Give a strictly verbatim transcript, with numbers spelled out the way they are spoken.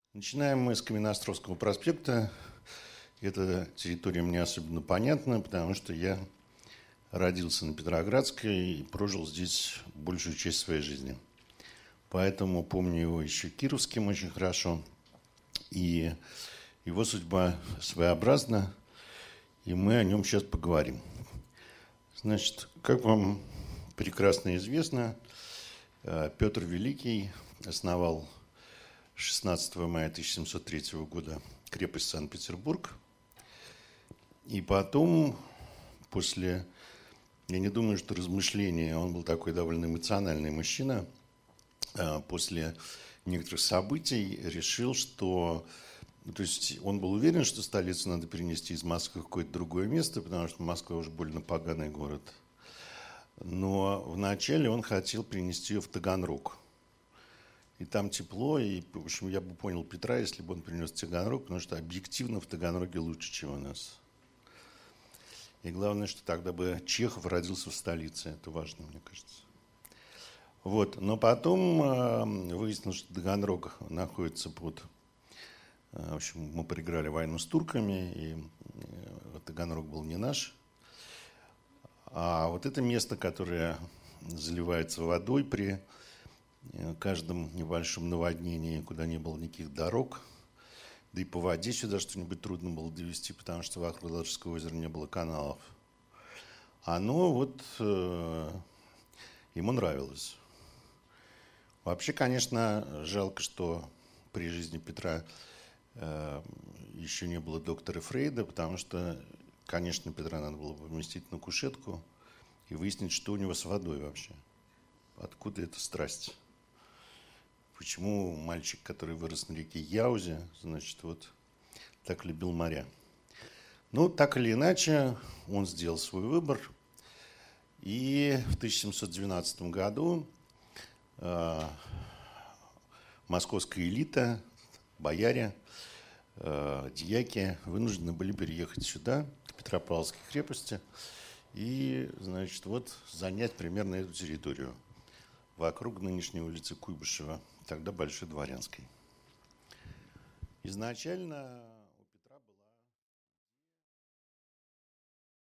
Начинаем мы с Каменноостровского проспекта. Эта территория мне особенно понятна, потому что я родился на Петроградской и прожил здесь большую часть своей жизни. Поэтому помню его еще кировским очень хорошо. И его судьба своеобразна, и мы о нем сейчас поговорим. Значит, как вам прекрасно известно, Петр Великий основал шестнадцатого мая тысяча семьсот третьего года крепость Санкт-Петербург. И потом, после, я не думаю, что размышления, он был такой довольно эмоциональный мужчина, после некоторых событий решил, что... То есть он был уверен, что столицу надо перенести из Москвы в какое-то другое место, потому что Москва уже больно поганый город. Но вначале он хотел перенести ее в Таганрог. И там тепло, и, в общем, я бы понял Петра, если бы он принес Таганрог, потому что объективно в Таганроге лучше, чем у нас. И главное, что тогда бы Чехов родился в столице. Это важно, мне кажется. Вот. Но потом э, выяснилось, что Таганрог находится под... Э, в общем, мы проиграли войну с турками, и э, Таганрог был не наш. А вот это место, которое заливается водой при каждом небольшом наводнении, куда не было никаких дорог, да и по воде сюда что-нибудь трудно было довести, потому что вокруг Ладожского озера не было каналов. Оно вот э, ему нравилось. Вообще, конечно, жалко, что при жизни Петра э, еще не было доктора Фрейда, потому что, конечно, Петра надо было поместить на кушетку и выяснить, что у него с водой вообще. Откуда эта страсть? Почему мальчик, который вырос на реке Яузе, значит, вот так любил моря? Ну, так или иначе, он сделал свой выбор. И в тысяча семьсот двенадцатом году э, московская элита, бояре, э, дьяки вынуждены были переехать сюда, к Петропавловской крепости, и, значит, вот занять примерно эту территорию вокруг нынешней улицы Куйбышева, тогда Большой Дворянской. Изначально...